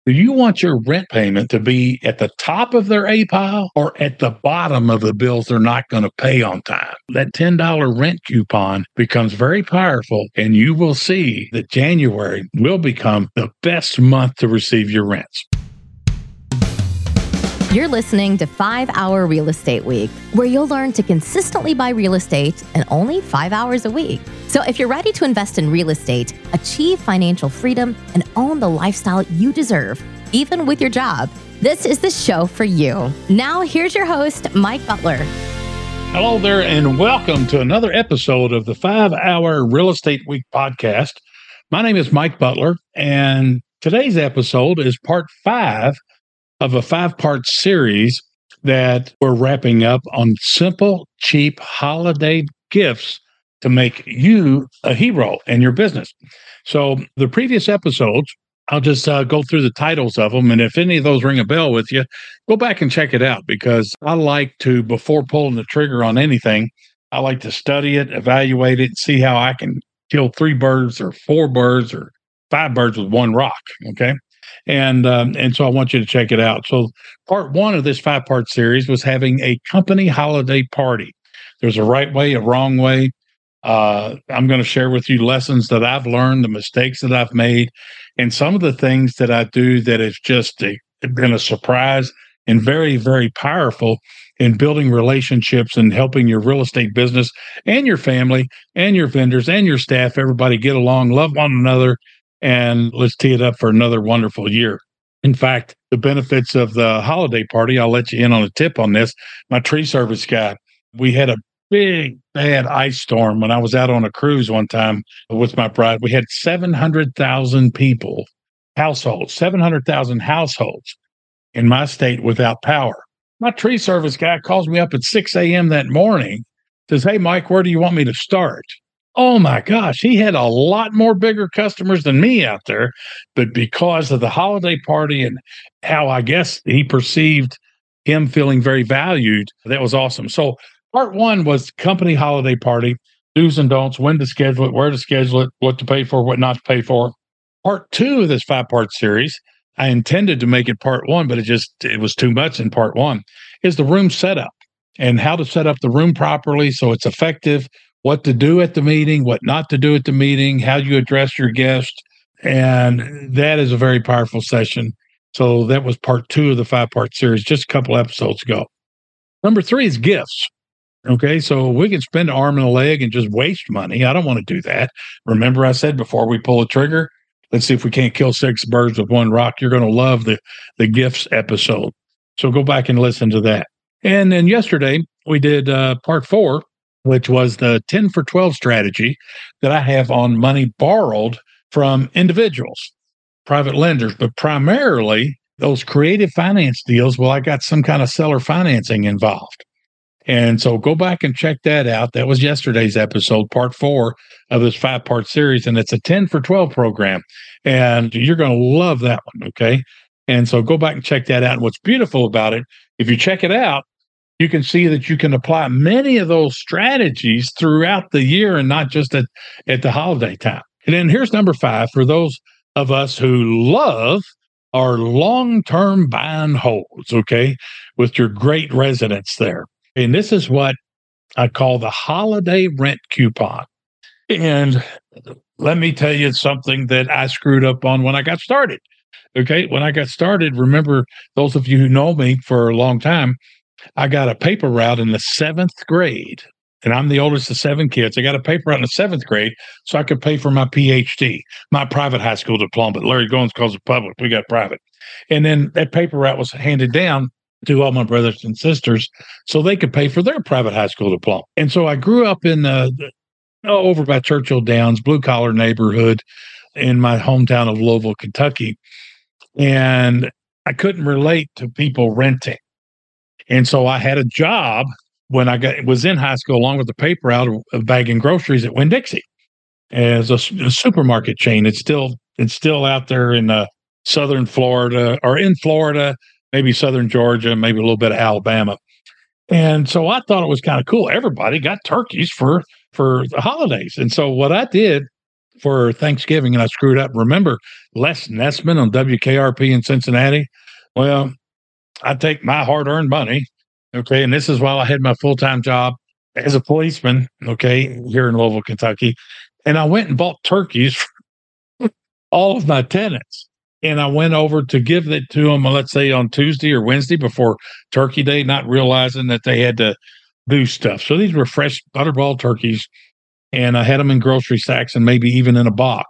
Do you want your rent payment to be at the top of their A pile or at the bottom of the bills they're not going to pay on time? That $10 rent coupon becomes very powerful, and you will see that January will become the best month to receive your rents. You're listening to 5 Hour Real Estate Week, where you'll learn to consistently buy real estate in only 5 hours a week. So if you're ready to invest in real estate, achieve financial freedom, and own the lifestyle you deserve, even with your job, this is the show for you. Now, here's your host, Mike Butler. Hello there, and welcome to another episode of the 5 Hour Real Estate Week podcast. My name is Mike Butler, and today's episode is part 5 of a 5-part series that we're wrapping up on simple, cheap holiday gifts to make you a hero in your business. So the previous episodes, I'll just go through the titles of them. And if any of those ring a bell with you, go back and check it out, because I like to, before pulling the trigger on anything, I like to study it, evaluate it, see how I can kill 3 birds or 4 birds or 5 birds with one rock. Okay. And so I want you to check it out. So part 1 of this 5-part series was having a company holiday party. There's a right way, a wrong way. I'm going to share with you lessons that I've learned, the mistakes that I've made, and some of the things that I do that has just been a surprise and very, very powerful in building relationships and helping your real estate business and your family and your vendors and your staff, everybody get along, love one another, and let's tee it up for another wonderful year. In fact, the benefits of the holiday party, I'll let you in on a tip on this. My tree service guy, we had a big, bad ice storm when I was out on a cruise one time with my bride. We had 700,000 people, households, 700,000 households in my state without power. My tree service guy calls me up at 6 a.m. that morning, says, "Hey, Mike, where do you want me to start?" Oh my gosh, he had a lot more bigger customers than me out there, but because of the holiday party and how I guess he perceived him feeling very valued, that was awesome. So part 1 was company holiday party, do's and don'ts, when to schedule it, where to schedule it, what to pay for, what not to pay for. Part 2 of this 5-part series, I intended to make it part 1, but it was too much in part 1, is the room setup and how to set up the room properly so it's effective, what to do at the meeting, what not to do at the meeting, how you address your guest. And that is a very powerful session. So that was part 2 of the 5-part series, just a couple episodes ago. Number 3 is gifts. Okay, so we can spend an arm and a leg and just waste money. I don't want to do that. Remember, I said before we pull a trigger, let's see if we can't kill 6 birds with one rock. You're going to love the gifts episode. So go back and listen to that. And then yesterday, we did part 4, which was the 10 for 12 strategy that I have on money borrowed from individuals, private lenders, but primarily those creative finance deals. Well, I got some kind of seller financing involved. And so go back and check that out. That was yesterday's episode, part 4 of this 5-part series. And it's a 10 for 12 program. And you're going to love that one. Okay. And so go back and check that out. And what's beautiful about it, if you check it out, you can see that you can apply many of those strategies throughout the year and not just at the holiday time. And then here's number 5 for those of us who love our long-term buy and holds, okay, with your great residents there. And this is what I call the holiday rent coupon. And let me tell you something that I screwed up on when I got started. Okay, when I got started, remember, those of you who know me for a long time, I got a paper route in the 7th grade, and I'm the oldest of 7 kids. I got a paper route in the 7th grade so I could pay for my PhD, my private high school diploma. But Larry Goins calls it public. We got private. And then that paper route was handed down to all my brothers and sisters so they could pay for their private high school diploma. And so I grew up in over by Churchill Downs, blue-collar neighborhood in my hometown of Louisville, Kentucky. And I couldn't relate to people renting. And so I had a job when I was in high school, along with the paper route of bagging groceries at Winn-Dixie as a supermarket chain. It's still out there in southern Florida, or in Florida, maybe southern Georgia, maybe a little bit of Alabama. And so I thought it was kind of cool. Everybody got turkeys for the holidays. And so what I did for Thanksgiving, and I screwed up. Remember, Les Nessman on WKRP in Cincinnati. Well, I take my hard-earned money, okay, and this is while I had my full-time job as a policeman, okay, here in Louisville, Kentucky, and I went and bought turkeys for all of my tenants. And I went over to give it to them, let's say on Tuesday or Wednesday before Turkey Day, not realizing that they had to do stuff. So these were fresh butterball turkeys, and I had them in grocery sacks and maybe even in a box.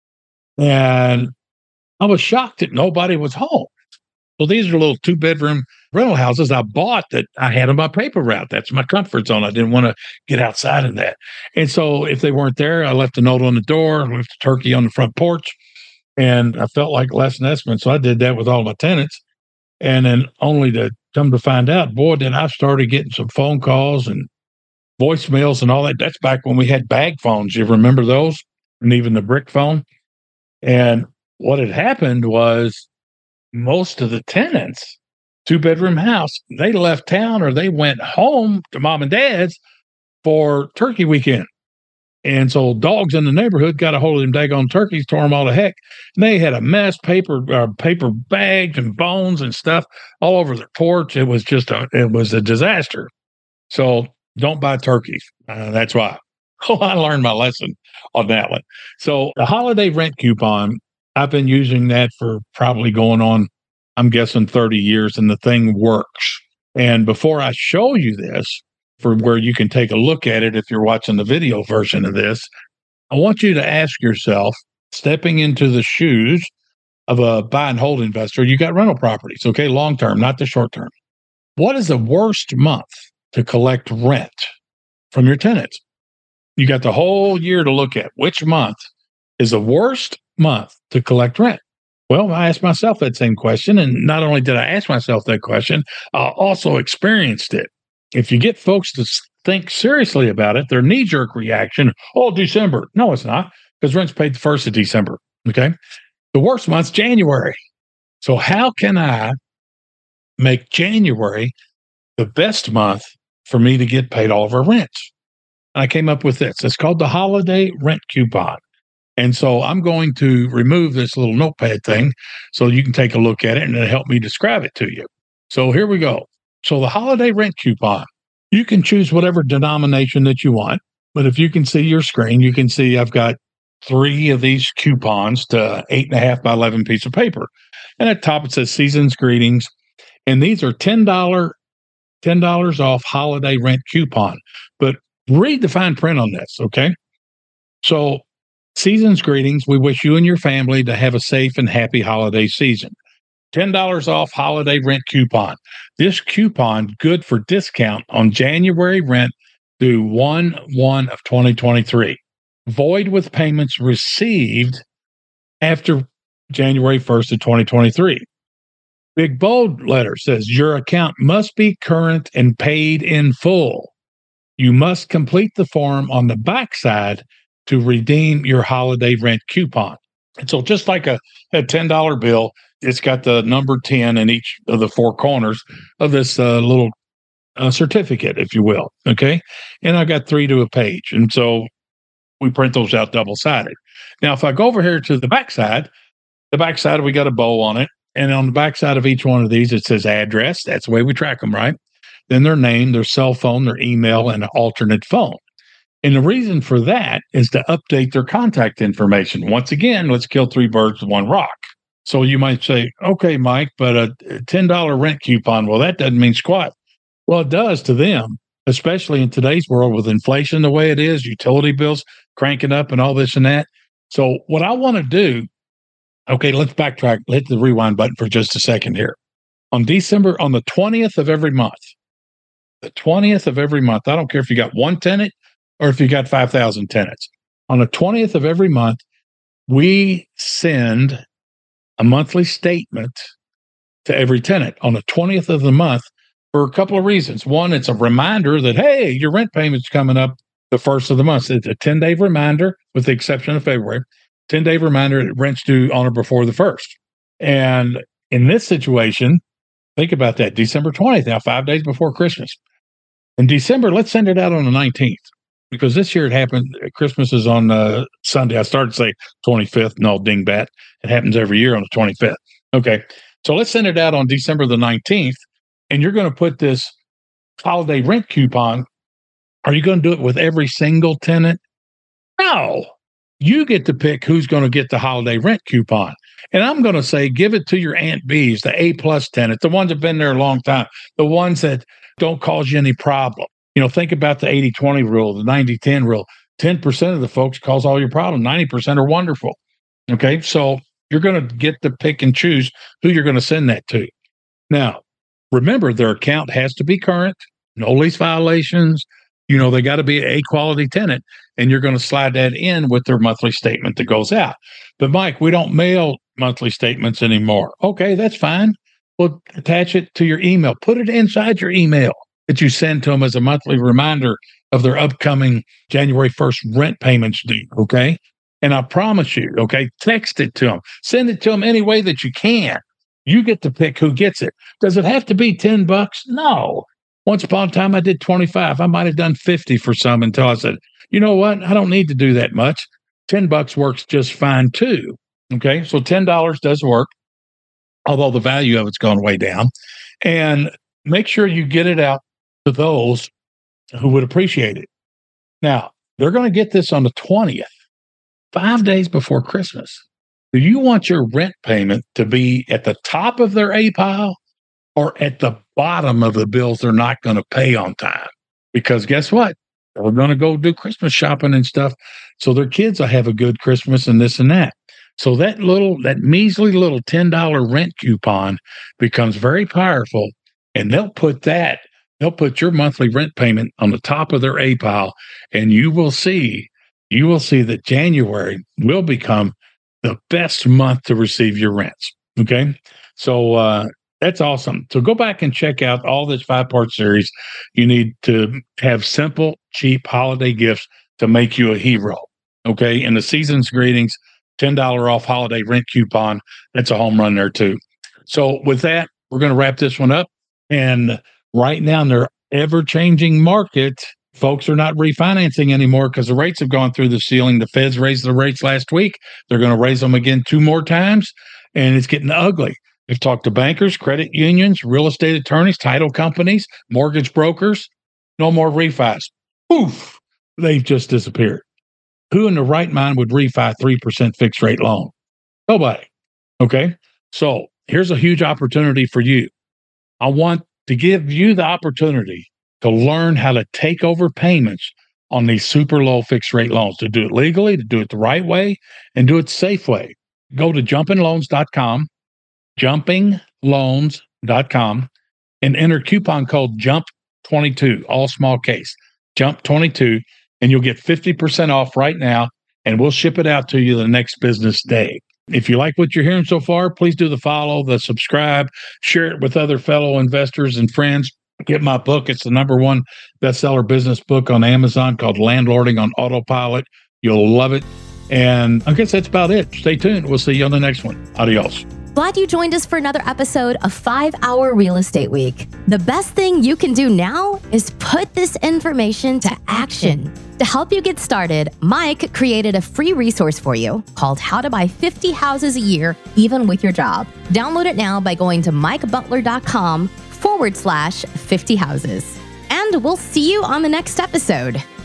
And I was shocked that nobody was home. So these are little 2-bedroom rental houses I bought that I had on my paper route. That's my comfort zone. I didn't want to get outside of that. And so if they weren't there, I left a note on the door, left a turkey on the front porch. And I felt like Les Nessman, so I did that with all my tenants. And then only to come to find out, boy, then I started getting some phone calls and voicemails and all that. That's back when we had bag phones. You remember those? And even the brick phone. And what had happened was most of the tenants, 2-bedroom house, they left town or they went home to mom and dad's for turkey weekend. And so dogs in the neighborhood got a hold of them daggone turkeys, tore them all to heck. And they had a mess, paper bags and bones and stuff all over their porch. It was a disaster. So don't buy turkeys. That's why. Oh, I learned my lesson on that one. So the holiday rent coupon, I've been using that for probably going on, I'm guessing 30 years, and the thing works. And before I show you this, for where you can take a look at it if you're watching the video version of this, I want you to ask yourself, stepping into the shoes of a buy and hold investor, you got rental properties, okay, long term, not the short term. What is the worst month to collect rent from your tenants? You got the whole year to look at. Which month is the worst month to collect rent? Well, I asked myself that same question, and not only did I ask myself that question, I also experienced it. If you get folks to think seriously about it, their knee-jerk reaction, oh, December. No, it's not, because rent's paid the 1st of December, okay? The worst month's January. So how can I make January the best month for me to get paid all of our rents? And I came up with this. It's called the holiday rent coupon. And so I'm going to remove this little notepad thing so you can take a look at it and it'll help me describe it to you. So here we go. So the holiday rent coupon, you can choose whatever denomination that you want. But if you can see your screen, you can see I've got 3 of these coupons to 8.5 by 11 piece of paper. And at the top, it says Season's Greetings. And these are $10 off holiday rent coupon. But read the fine print on this, okay? So Season's Greetings, we wish you and your family to have a safe and happy holiday season. $10 off holiday rent coupon. This coupon good for discount on January rent through 1/1 of 2023. Void with payments received after January 1st of 2023. Big bold letter says your account must be current and paid in full. You must complete the form on the backside to redeem your holiday rent coupon. And so just like a $10 bill, it's got the number 10 in each of the 4 corners of this little certificate, if you will. Okay. And I got 3 to a page. And so we print those out double-sided. Now, if I go over here to the backside, we got a bow on it. And on the backside of each one of these, it says address. That's the way we track them, right? Then their name, their cell phone, their email, and an alternate phone. And the reason for that is to update their contact information. Once again, let's kill 3 birds with 1 rock. So you might say, okay, Mike, but a $10 rent coupon, well, that doesn't mean squat. Well, it does to them, especially in today's world with inflation the way it is, utility bills cranking up and all this and that. So what I want to do, okay, let's backtrack, hit the rewind button for just a second here. On the 20th of every month, I don't care if you got 1 tenant or if you got 5,000 tenants. On the 20th of every month, we send a monthly statement to every tenant on the 20th of the month for a couple of reasons. One, it's a reminder that, hey, your rent payment's coming up the 1st of the month. It's a 10-day reminder, with the exception of February, 10-day reminder that rent's due on or before the 1st. And in this situation, think about that, December 20th, now 5 days before Christmas. In December, let's send it out on the 19th. because this year it happened. Christmas is on Sunday. I started to say 25th. No, dingbat. It happens every year on the 25th. Okay. So let's send it out on December the 19th. And you're going to put this holiday rent coupon. Are you going to do it with every single tenant? No. You get to pick who's going to get the holiday rent coupon. And I'm going to say, give it to your Aunt B's, the A-plus tenant, the ones that have been there a long time, the ones that don't cause you any problem. Think about the 80-20 rule, the 90-10 rule. 10% of the folks cause all your problems. 90% are wonderful. Okay, so you're going to get to pick and choose who you're going to send that to. Now, remember, their account has to be current, no lease violations. They got to be a quality tenant, and you're going to slide that in with their monthly statement that goes out. But Mike, we don't mail monthly statements anymore. Okay, that's fine. Well, attach it to your email. Put it inside your email that you send to them as a monthly reminder of their upcoming January 1st rent payments due. Okay. And I promise you, okay, text it to them. Send it to them any way that you can. You get to pick who gets it. Does it have to be $10? No. Once upon a time, I did 25. I might have done 50 for some until I said, you know what? I don't need to do that much. $10 works just fine too. Okay. So $10 does work, although the value of it's gone way down. And make sure you get it out to those who would appreciate it. Now, they're going to get this on the 20th, 5 days before Christmas. Do you want your rent payment to be at the top of their A pile or at the bottom of the bills they're not going to pay on time? Because guess what? They're going to go do Christmas shopping and stuff. So their kids will have a good Christmas and this and that. So that measly little $10 rent coupon becomes very powerful. And they'll put your monthly rent payment on the top of their A pile. And you will see that January will become the best month to receive your rents. Okay. So, that's awesome. So go back and check out all this 5-part series. You need to have simple, cheap holiday gifts to make you a hero. Okay. And the season's greetings, $10 off holiday rent coupon. That's a home run there too. So with that, we're going to wrap this one up. And right now in their ever-changing market, folks are not refinancing anymore because the rates have gone through the ceiling. The Feds raised the rates last week. They're going to raise them again 2 more times, and it's getting ugly. We've talked to bankers, credit unions, real estate attorneys, title companies, mortgage brokers. No more refis. Poof, they've just disappeared. Who in the right mind would refi 3% fixed rate loan? Nobody. Okay. So here's a huge opportunity for you. I want to give you the opportunity to learn how to take over payments on these super low fixed rate loans, to do it legally, to do it the right way, and do it the safe way. Go to jumpingloans.com, jumpingloans.com, and enter coupon code JUMP22, all small case, JUMP22, and you'll get 50% off right now, and we'll ship it out to you the next business day. If you like what you're hearing so far, please do the follow, the subscribe, share it with other fellow investors and friends. Get my book. It's the #1 bestseller business book on Amazon called Landlording on Autopilot. You'll love it. And I guess that's about it. Stay tuned. We'll see you on the next one. Adios. Glad you joined us for another episode of 5-Hour Real Estate Week. The best thing you can do now is put this information to action. To help you get started, Mike created a free resource for you called How to Buy 50 Houses a Year, Even with Your Job. Download it now by going to mikebutler.com/50 houses. And we'll see you on the next episode.